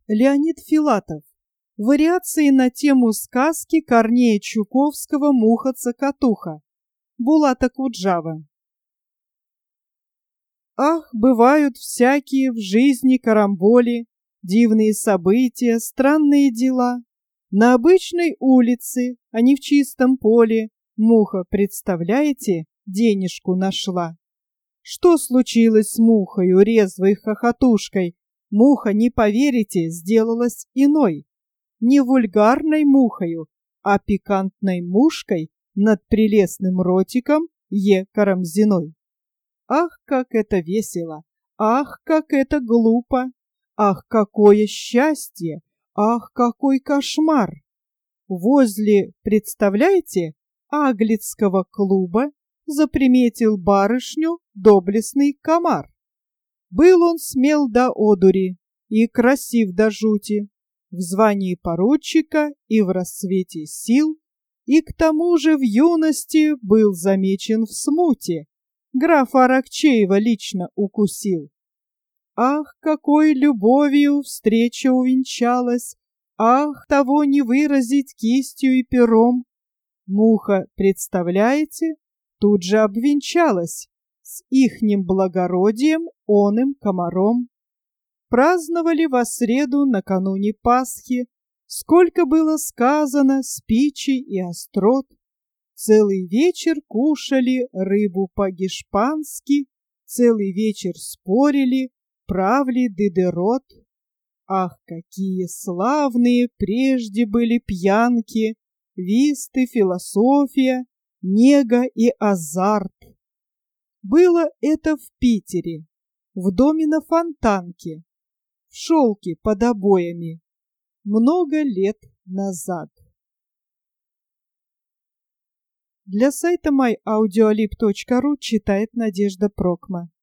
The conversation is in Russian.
Леонид Филатов. Вариации на тему сказки Корнея Чуковского «Муха-цокотуха» Булата Куджава. Ах, бывают всякие в жизни карамболи, дивные события, странные дела. На обычной улице, а не в чистом поле, муха, представляете, денежку нашла. Что случилось с мухою, резвой хохотушкой? Муха, не поверите, сделалась иной. Не вульгарной мухою, а пикантной мушкой над прелестным ротиком Карамзиной. Ах, как это весело! Ах, как это глупо! Ах, какое счастье! Ах, какой кошмар! Возле, представляете, Аглицкого клуба заприметил барышню доблестный комар. Был он смел до одури и красив до жути, в звании поручика и в расцвете сил, и к тому же в юности был замечен в смуте. Графа Аракчеева лично укусил. Ах, какой любовью встреча увенчалась! Ах, того не выразить кистью и пером! Муха, представляете, тут же обвенчалась с ихним благородием, оным комаром. Праздновали во среду накануне Пасхи, сколько было сказано спичей и острот. Целый вечер кушали рыбу по-гешпански, целый вечер спорили, прав ли Дидерот. Ах, какие славные прежде были пьянки, висты, философия, нега и азарт. Было это в Питере, в доме на Фонтанке, в шелке под обоями, много лет назад. Для сайта myaudioalib.ru читает Надежда Прокма.